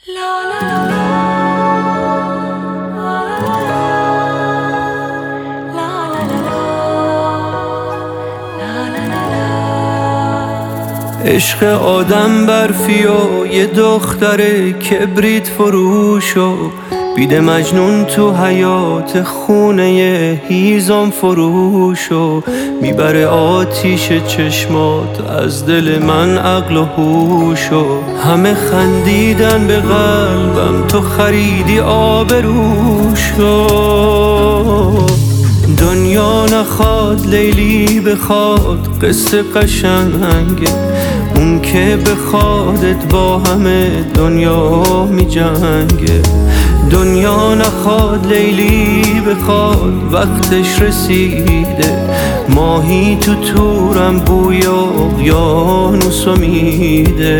عشق آدم برفی و یه دختر کبریت فروش و بیده مجنون تو حیات خونه هیزم فروش و میبره آتیش چشمات از دل من عقل و هوش و همه خندیدن به قلبم تو خریدی آبروش و دنیا نخواد لیلی بخواد قصه قشنگه اون که بخوادت با همه دنیا می جنگه دنیا نخواد لیلی بخواد وقتش رسیده ماهی تو تورم بوی اقیانوس میده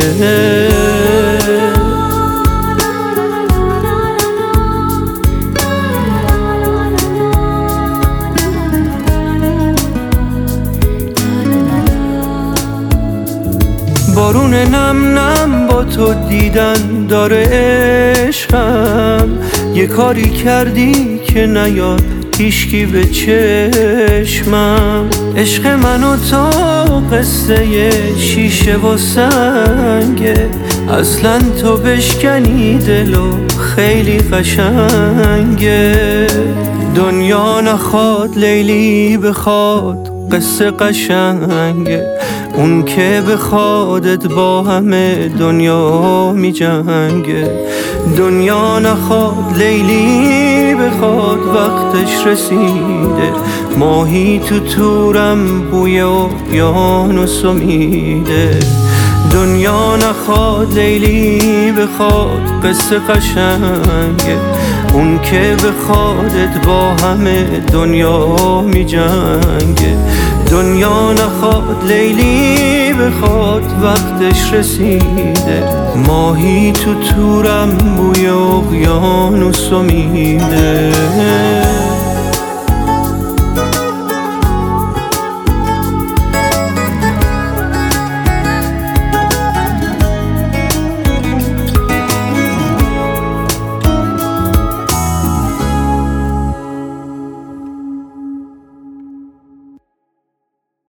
بارون نم نم با تو دیدن داره عشقم یه کاری کردی که نیاد هیشکی به چشمم عشق من و تو قصه شیشه و سنگه اصلا تو بشکنی دلو خیلی قشنگه دنیا نخواد لیلی بخواد قصه قشنگه اون که بخوادت با همه دنیا می جنگه دنیا نخواد لیلی بخواد وقتش رسیده ماهی تو تورم بوی اقیانوس میده دنیا نخواد لیلی بخواد قصه قشنگه اون که بخوادت با همه دنیا می جنگه دنیا نخواد لیلی بخواد وقتش رسیده ماهی تو تورم بوی اقیانوس میده